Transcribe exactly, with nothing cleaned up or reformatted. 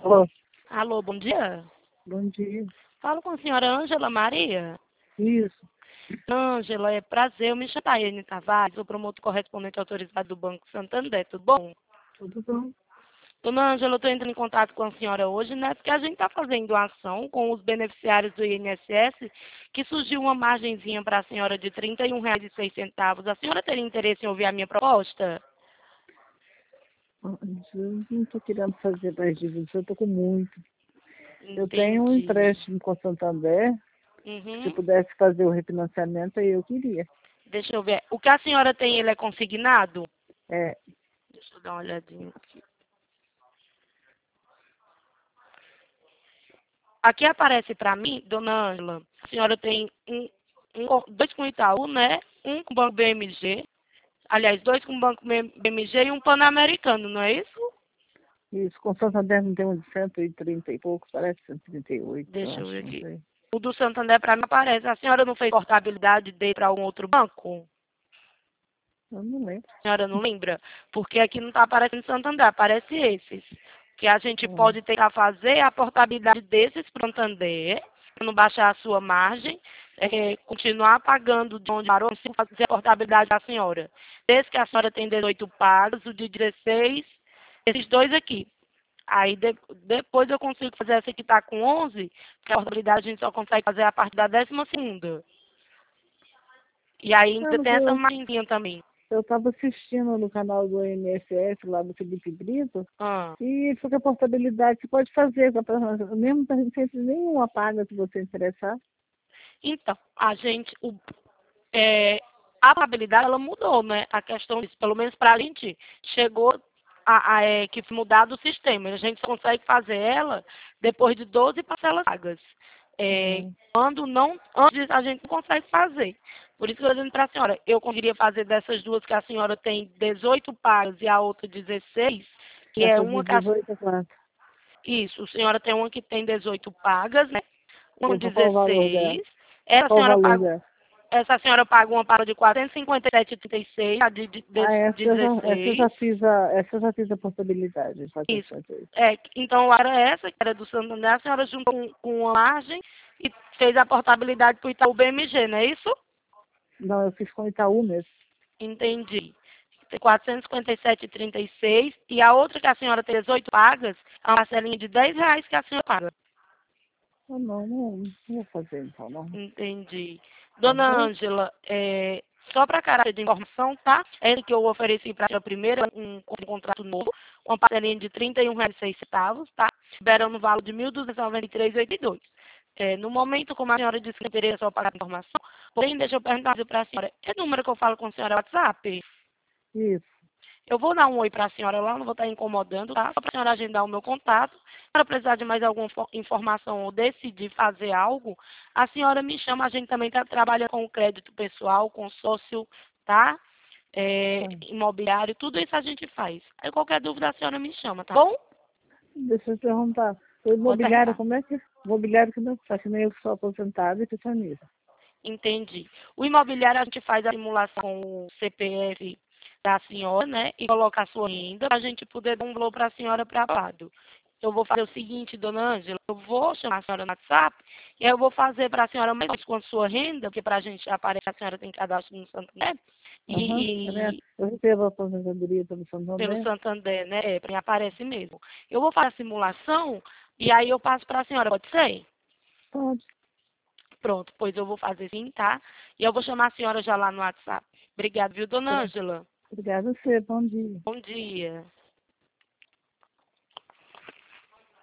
Alô, Alô, bom dia. bom dia. Falo com a senhora Ângela Maria. Isso, Ângela, é prazer. Eu me chamo Taiane Tavares, sou promotor correspondente autorizado do Banco Santander. Tudo bom? tudo bom? Dona Ângela, eu estou entrando em contato com a senhora hoje, né? Porque a gente está fazendo uma ação com os beneficiários do I N S S, que surgiu uma margenzinha para a senhora de trinta e um reais e seis centavos. A senhora teria interesse em ouvir a minha proposta? Mas eu não estou querendo fazer mais dívidas, eu estou com muito. Eu tenho um Entendi. empréstimo com o Santander, se Uhum. pudesse fazer o refinanciamento, aí eu queria. Deixa eu ver. O que a senhora tem, ele é consignado? É, Deixa eu dar uma olhadinha aqui. Aqui aparece para mim, dona Ângela, a senhora tem um, um com- dois com Itaú, né? Um com o Banco B M G. Aliás, dois com o Banco B M G e um Pan-Americano, não é isso? isso, com o Santander não tem um de cento e trinta e pouco, parece cento e trinta e oito, eu Deixa eu ver acho, não aqui. sei. O do Santander para mim aparece. A senhora não fez portabilidade dele para algum outro banco? Eu não lembro. A senhora não lembra? Porque aqui não está aparecendo Santander, aparece esses. Que a gente Hum. pode tentar fazer a portabilidade desses para o Santander, para não baixar a sua margem, é, continuar pagando de onde parou, sem fazer a portabilidade da senhora. Desde que a senhora tem dezoito pagos, o de dezesseis, esses dois aqui. Aí de- depois eu consigo fazer essa que está com onze, porque a portabilidade a gente só consegue fazer a partir da décima segunda. E aí Não, ainda mas tem essa eu margenzinha também. eu estava assistindo no canal do I N S S, lá do Felipe Brito, Ah. e fica a portabilidade, você pode fazer, mesmo sem sem nenhuma paga se você interessar. Então, a gente, o, é, a probabilidade ela mudou, né? A questão disso, pelo menos para a gente, chegou a, a é, que mudar do sistema. A gente só consegue fazer ela depois de doze parcelas pagas. É, Hum. quando não, antes a gente não consegue fazer. Por isso que eu estou dizendo para a senhora, eu conseguiria fazer dessas duas que a senhora tem dezoito pagas e a outra dezesseis, que é Essa de uma que a, dezoito é quanto? isso, a senhora tem uma que tem dezoito pagas, né? Uma com Tipo, qual o valor dela? dezesseis. Essa Qual o senhora valor paga dela? essa senhora paga uma paga de quatrocentos e cinquenta e sete vírgula trinta e seis, a de, de, Ah, de essa eu já, essa eu já dezesseis. fiz a, essa eu já fiz a portabilidade, Isso. quatrocentos e cinquenta e oito. É, então era essa, que era do Santander, a senhora juntou com, com a margem e fez a portabilidade para o Itaú B M G, não é isso? Não, eu fiz com o Itaú mesmo. Entendi. Tem quatrocentos e cinquenta e sete vírgula trinta e seis e a outra que a senhora tem dezoito pagas, é uma parcelinha de dez reais que a senhora paga. Ah, não, não, não vou fazer então, não. Entendi. Tá Dona bom? Ângela, é, só para caráter de informação, tá? É que eu ofereci para a primeira um, um contrato novo, uma parcelinha de trinta e um reais e seis centavos, tá? Liberando no valor de mil duzentos e noventa e três reais e oitenta e dois centavos. É, no momento, como a senhora disse que teria só pagar a informação, porém, deixa eu perguntar para a senhora, é número que eu falo com a senhora WhatsApp? Isso. Eu vou dar um oi para a senhora lá, não vou estar incomodando, tá? Só para a senhora agendar o meu contato. Se precisar de mais alguma fo- informação ou decidir fazer algo, a senhora me chama. A gente também está trabalhando com crédito pessoal, consórcio, tá? É, Tá. imobiliário, tudo isso a gente faz. Aí qualquer dúvida a senhora me chama, tá bom? Deixa eu perguntar. O Pode imobiliário, perguntar. como é que. O imobiliário como é que faz? Que nem eu que sou aposentada e pensionista. Entendi. O imobiliário a gente faz a simulação com o C P F da senhora, né? E coloca a sua renda para a gente poder dar um valor para a senhora para lado. Eu vou fazer o seguinte, dona Ângela, eu vou chamar a senhora no WhatsApp e aí eu vou fazer para a senhora mais com a sua renda, porque para a gente aparecer a senhora tem cadastro no Santander Aham. Uhum. e, e Eu recebo a aposentadoria pelo pelo Santander. Santander, né? É, para mim aparece mesmo. Eu vou fazer a simulação e aí eu passo para a senhora, pode ser? Pode. Pronto, pois eu vou fazer sim, tá? E eu vou chamar a senhora já lá no WhatsApp. Obrigada, viu, dona Tá. Ângela? Obrigada a você. Bom dia. Bom dia.